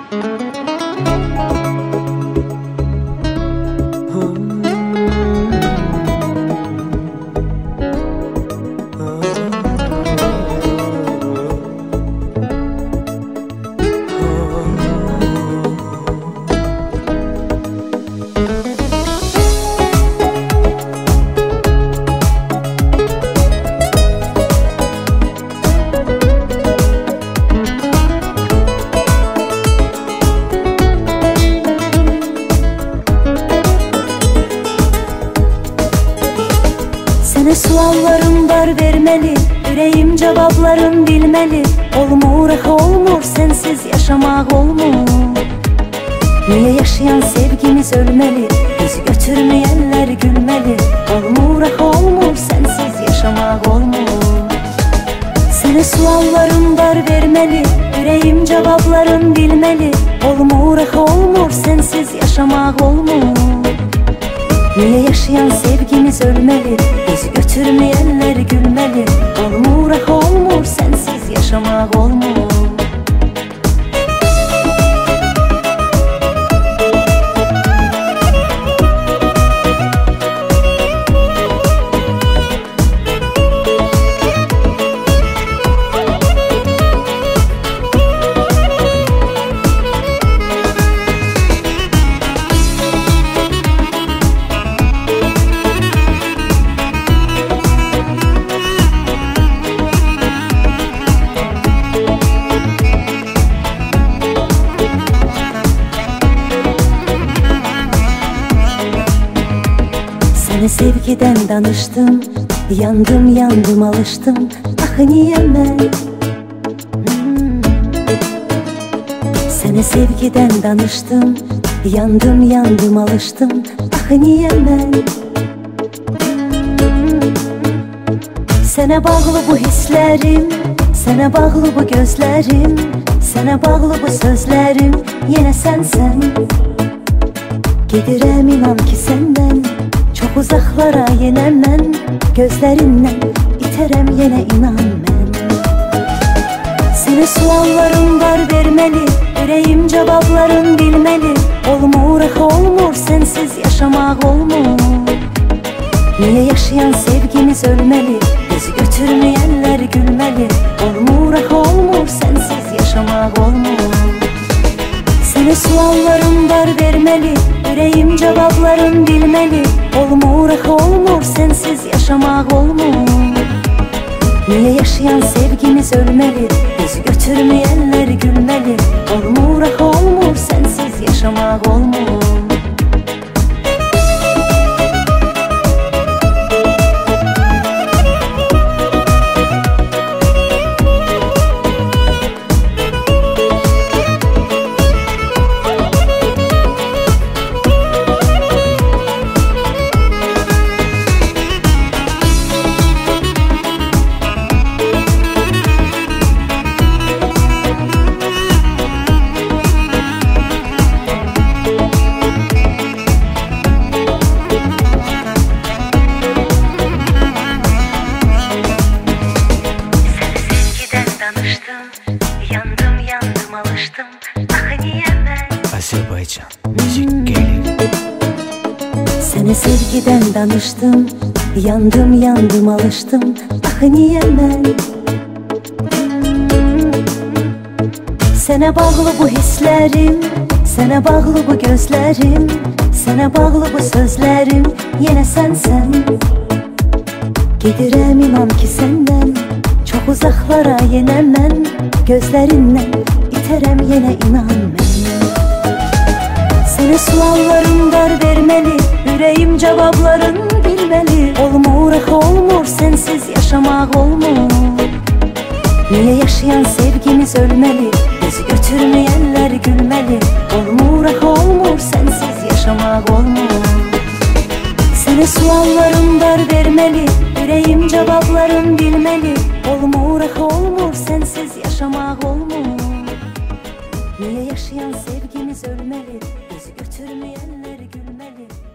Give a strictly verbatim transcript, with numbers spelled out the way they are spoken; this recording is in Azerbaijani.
Sənə suallarım var verməli, ürəyim cavabların bilməli. Olmur, axı olmur, sənsiz yaşamaq olmur. Niyə yaşayan sevgimiz ölməli, bizi götürməyənlər gülməli. Olmur, axı olmur, sənsiz yaşamaq olmur. Sənə suallarım var verməli, ürəyim cavabların bilməli. Olmur, axı olmur, sənsiz yaşamaq olmur. Niyə yaşayan sevgimiz ölməli, bizi götürməyənlər gülməli. Olmur, axı olmur, sənsiz yaşamaq olmur. Sənə sevgidən danışdım, yandım, yandım, alışdım. Axı niyə mən hmm. Sənə sevgidən danışdım, yandım, yandım, alışdım. Axı niyə mən hmm. Sənə bağlı bu hisslərim, sənə bağlı bu gözlərim, sənə bağlı bu sözlərim. Yenə sənsən, gedirəm inan ki səndən. Çox uzaqlara yenə mən, gözlərindən itərəm yenə inan mən. Sənə suallarım var verməli, ürəyim cavabların bilməli. Olmur, axı olmur, sənsiz yaşamaq olmur. Niyə yaşayan sevgimiz ölməli, bizi götürməyənlər gülməli. Olmur, axı olmur, sənsiz yaşamaq olmur. Sənə suallarım var verməli, ürəyim cavabların bilməli. Olmur, axı olmur, sənsiz yaşamaq olmur. Niyə yaşayan sevgimiz ölməli, bizi götürməyənlər gülməli. Olmur, axı olmur, sənsiz yaşamaq olmur. Yandım, yandım, alıştım. Axı niyə mən Azərbaycan müzik gəlir. Sənə sevgidən danışdım, yandım, yandım, alışdım. Axı niyə mən Sənə bağlı bu hisslərim, sənə bağlı bu gözlərim, sənə bağlı bu sözlərim. Yenə sənsən, gedirəm inan ki səndən. Çox uzaqlara yenə mən, gözlərindən itərəm yenə inan mən. Sənə suallarım var verməli, ürəyim cavabların bilməli. Olmur, axı olmur, sənsiz yaşamaq olmur. Niyə yaşayan sevgimiz ölməli, bizi götürməyənlər gülməli. Olmur, axı olmur, sənsiz yaşamaq olmur. Sənə suallarım var verməli, ürəyim cavabların bilməli. Olmur, axı olmur, sənsiz yaşamaq olmur. Niyə yaşayan sevgimiz ölməli, bizi götürməyənlər gülməli.